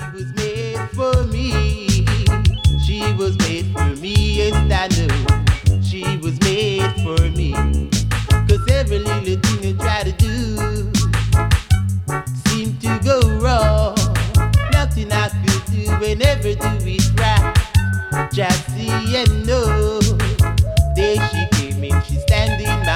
was made for me. She was made for me, and I know she was made for me. 'Cause every little thing I try to do seemed to go wrong. Nothing I could do and never do it right. Just see and know. There she came in, she standing